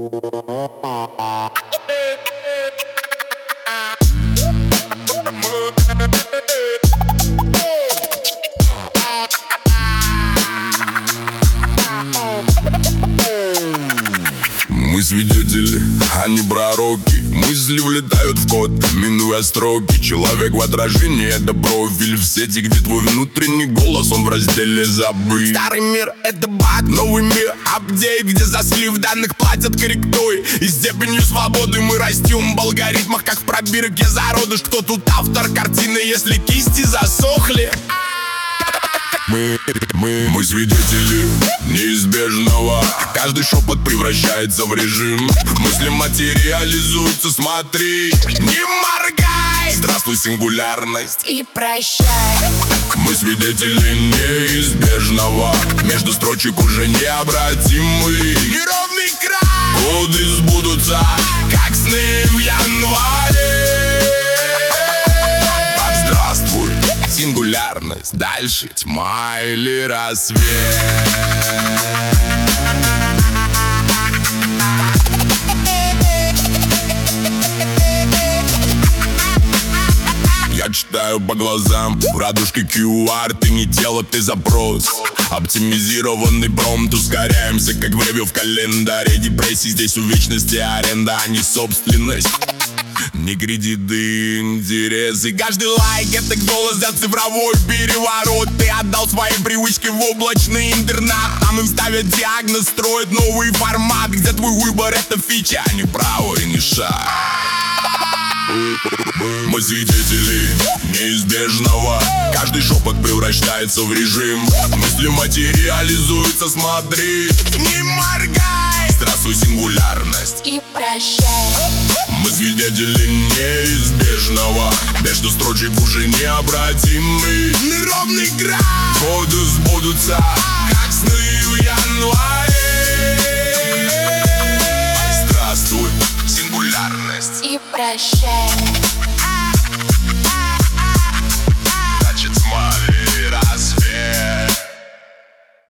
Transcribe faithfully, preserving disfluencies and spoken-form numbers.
Мы свидетели, а не пророки. Мысли влетают в код, минуя строки. Человек в отражении — это профиль в сети, где твой внутренний голос, он в разделе забыт. Старый мир — это баг, новый мир — апдейт, где за слив данных платят корректой. И степенью свободы мы растем в алгоритмах, как в пробирке зародыш. Кто тут автор картины, если кисти засохли? Мы, мы, мы свидетели неизбежного. Каждый шепот превращается в режим. Мысли материализуются, смотри, не моргай. Здравствуй, сингулярность, и прощай. Мы свидетели неизбежного. Между строчек уже необратимый неровный край. Годы сбудутся, как сны в январе. Здравствуй, сингулярность, дальше тьма или рассвет. Я читаю по глазам, в радужке ку ар. Ты не тело, ты запрос. Оптимизированный промпт, ускоряемся, как время в календаре. Депрессии здесь у вечности аренда, а не собственность. Не кредиты, интересы. Каждый лайк — это голос за цифровой переворот. Ты отдал свои привычки в облачный интернат. Там им ставят диагноз, строят новый формат, где твой выбор — это фича, а не право и не шаг. Мы свидетели неизбежного. Каждый шепот превращается в режим. Мысли материализуются, смотри, не моргай. Здравствуй, сингулярность, и прощай. Мы свидетели неизбежного. Между строчек уже необратимый неровный край. Годы сбудутся, как сны в январе. Здравствуй, сингулярность, и прощай.